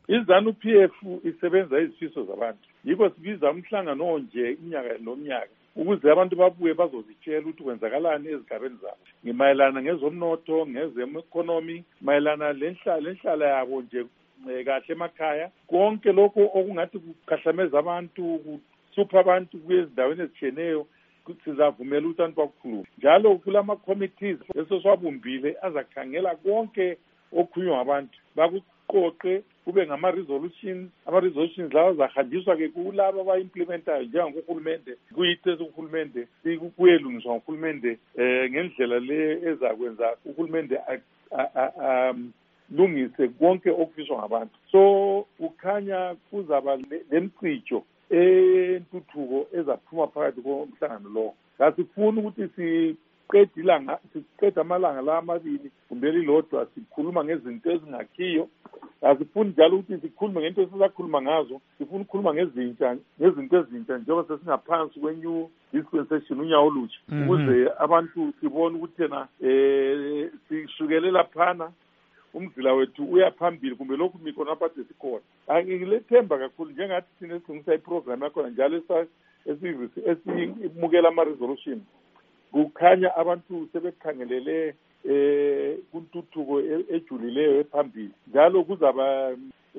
iZANU-PF isebenza izifiso zabantu. Yiko sibiza umhlangano onje iminyaka nomnyaka ukuze abantu babuye bazozitshela ukuthi kwenzakalani ezigabeni zabo. Ngimayelana ngezomnotho, ngezem-economy, mayelana lenhlala yabo nje kahle emakhaya. Konke lokho okungathi kukhahlameza abantu, kusupha abantu kwezindaweni ezitshiyeneyo, sizavumela ukuthi abantu bakukhulume. Njalo kulama committees esosiwabumbile azakhangela konke okukhulunywa ngabantu. Bakuqoqe kube ngama-resolutions, ama-resolutions lawa azahanjiswa-ke kulabo abayimplementayo njengohulumende, kuyithe uhulumende, kuyelungiswa ngohulumende ngendlela le ezakwenza uhulumende lungise konke okufiswa ngabantu. So kukhanya kuzaba lemcijo entuthuko ezaphuma phakathi komhlangano lo. Asifuni ukuthi siqeda amalanga la amabili kumbe lilodwa sikhuluma ngezinto ezingakhiyo. Asifuni njalo ukuthi sikhulume ngento esizakhuluma ngazo, sifuna ukukhuluma ngezinto ezintsha njengoba sesingaphansi kwe-new dispensation unyawo olutsha, ukuze abantu sibone ukuthi thina sishukelela phana umzila wethu uyaphambili kumbe lokhu mikhona aphathe sikhona. Angilethemba kakhulu njengathi thina esilungisa iprogram yakhona njalo esimukela ama-resolution. Kukhanya abantu sebekhangelele kuntuthuko ejulileyo ephambili. Njalo kuzaba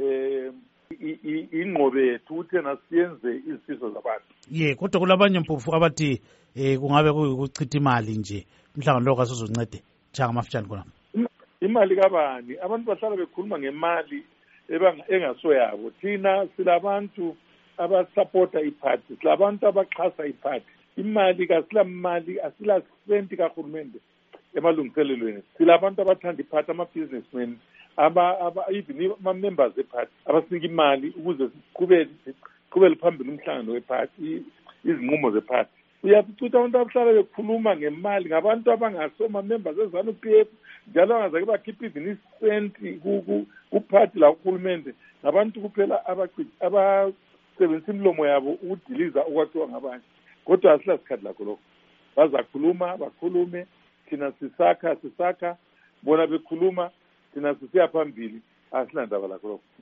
ingqobe yethu ukuthi thina siyenze izifiso zabantu. Kodwa kulabanye mpofu abathi kungabe kuchitha imali nje umhlangano lo kasozoncede njanga amafitshane khona. Imali kabani? Abantu bahlala bekhuluma ngemali engasoyabo. Thina silabantu abasupporta iphathi, silabantu abaxhasa iphathi. Imali kasilamali, asila senti kahulumende emalungiselelweni. Silabantu abathanda iphathi, ama-businessmen, even ama-members ephathi abasinika imali ukuze qhubele phambili umhlangano wephathi, izinqumo zephathi. Uyaphucutha abantu abahlala bekhuluma ngemali ngabantu abangasoma-members eZANU-PF njalo angazake bakhipha even isenti kuphathi la uhulumende. Ngabantu kuphela abasebenzisa imilomo yabo ukudiliza okwathiwa ngabanye. Kodwa asila sikhathi lakho lokho. Bazakhuluma, bakhulume, thina sisakha, bona bekhuluma, thina sisiya phambili, asila ndaba lakho lokho.